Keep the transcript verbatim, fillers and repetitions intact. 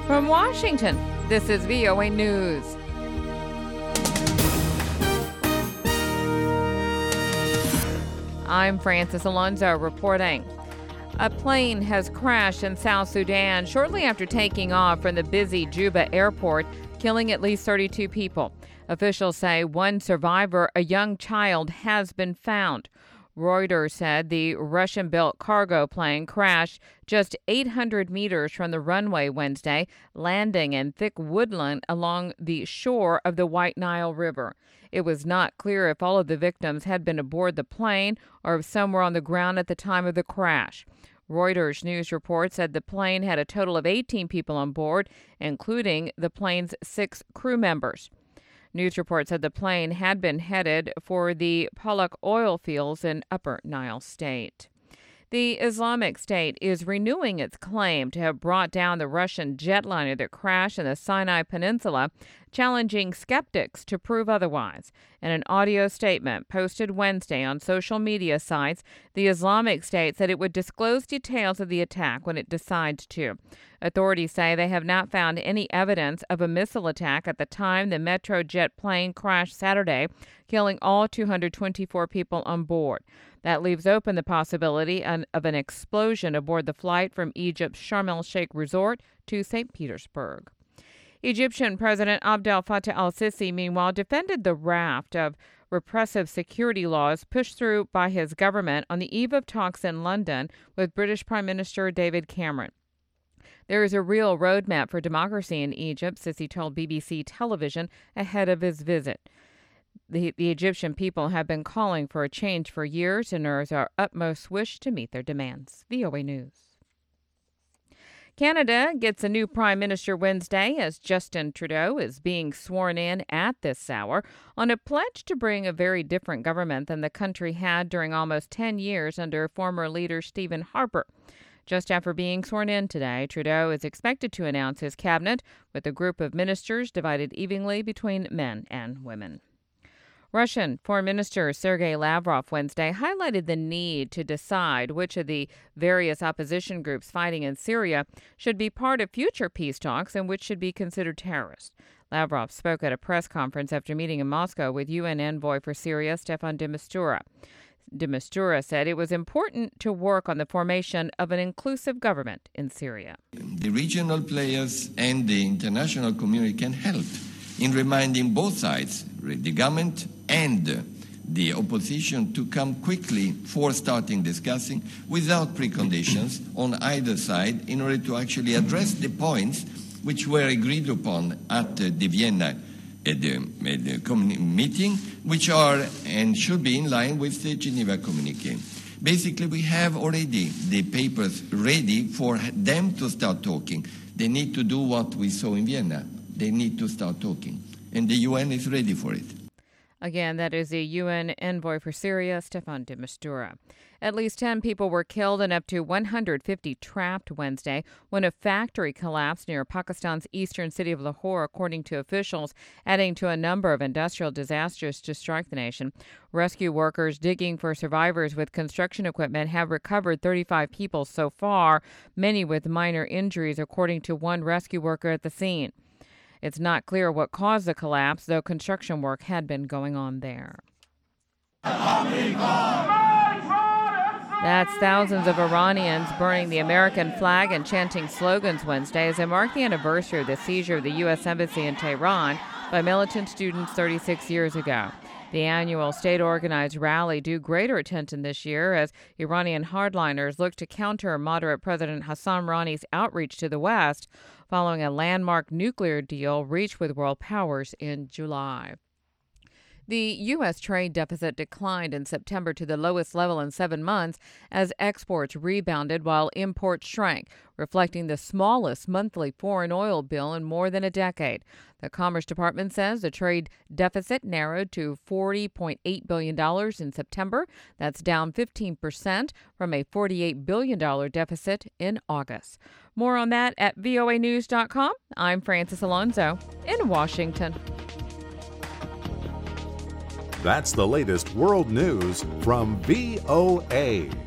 From Washington, this is V O A News. I'm Francis Alonso reporting. A plane has crashed in South Sudan shortly after taking off from the busy Juba airport, killing at least thirty-two people. Officials say one survivor, a young child, has been found. Reuters said the Russian-built cargo plane crashed just eight hundred meters from the runway Wednesday, landing in thick woodland along the shore of the White Nile River. It was not clear if all of the victims had been aboard the plane or if some were on the ground at the time of the crash. Reuters news report said the plane had a total of eighteen people on board, including the plane's six crew members. News report said the plane had been headed for the Pollock oil fields in Upper Nile State. The Islamic State is renewing its claim to have brought down the Russian jetliner that crashed in the Sinai Peninsula, challenging skeptics to prove otherwise. In an audio statement posted Wednesday on social media sites, the Islamic State said it would disclose details of the attack when it decides to. Authorities say they have not found any evidence of a missile attack at the time the Metrojet plane crashed Saturday, killing all two hundred twenty-four people on board. That leaves open the possibility of an explosion aboard the flight from Egypt's Sharm el-Sheikh resort to Saint Petersburg. Egyptian President Abdel Fattah al-Sisi, meanwhile, defended the raft of repressive security laws pushed through by his government on the eve of talks in London with British Prime Minister David Cameron. There is a real roadmap for democracy in Egypt, Sisi told B B C television ahead of his visit. The, the Egyptian people have been calling for a change for years and urge our utmost wish to meet their demands. V O A News. Canada gets a new prime minister Wednesday as Justin Trudeau is being sworn in at this hour on a pledge to bring a very different government than the country had during almost ten years under former leader Stephen Harper. Just after being sworn in today, Trudeau is expected to announce his cabinet with a group of ministers divided evenly between men and women. Russian Foreign Minister Sergei Lavrov Wednesday highlighted the need to decide which of the various opposition groups fighting in Syria should be part of future peace talks and which should be considered terrorist. Lavrov spoke at a press conference after meeting in Moscow with U N envoy for Syria, Staffan de Mistura. De Mistura said it was important to work on the formation of an inclusive government in Syria. The regional players and the international community can help in reminding both sides, the government and the opposition, to come quickly for starting discussing without preconditions on either side in order to actually address the points which were agreed upon at the Vienna at the, at the meeting, which are and should be in line with the Geneva Communique. Basically, we have already the papers ready for them to start talking. They need to do what we saw in Vienna. They need to start talking. And the U N is ready for it. Again, that is the U N envoy for Syria, Staffan de Mistura. At least ten people were killed and up to one hundred fifty trapped Wednesday when a factory collapsed near Pakistan's eastern city of Lahore, according to officials, adding to a number of industrial disasters to strike the nation. Rescue workers digging for survivors with construction equipment have recovered thirty-five people so far, many with minor injuries, according to one rescue worker at the scene. It's not clear what caused the collapse, though construction work had been going on there. That's thousands of Iranians burning the American flag and chanting slogans Wednesday as they mark the anniversary of the seizure of the U S Embassy in Tehran by militant students thirty-six years ago. The annual state-organized rally drew greater attention this year as Iranian hardliners look to counter moderate President Hassan Rouhani's outreach to the West following a landmark nuclear deal reached with world powers in July. The U S trade deficit declined in September to the lowest level in seven months as exports rebounded while imports shrank, reflecting the smallest monthly foreign oil bill in more than a decade. The Commerce Department says the trade deficit narrowed to forty point eight billion dollars in September. That's down fifteen percent from a forty-eight billion dollars deficit in August. More on that at V O A news dot com. I'm Francis Alonso in Washington. That's the latest world news from V O A.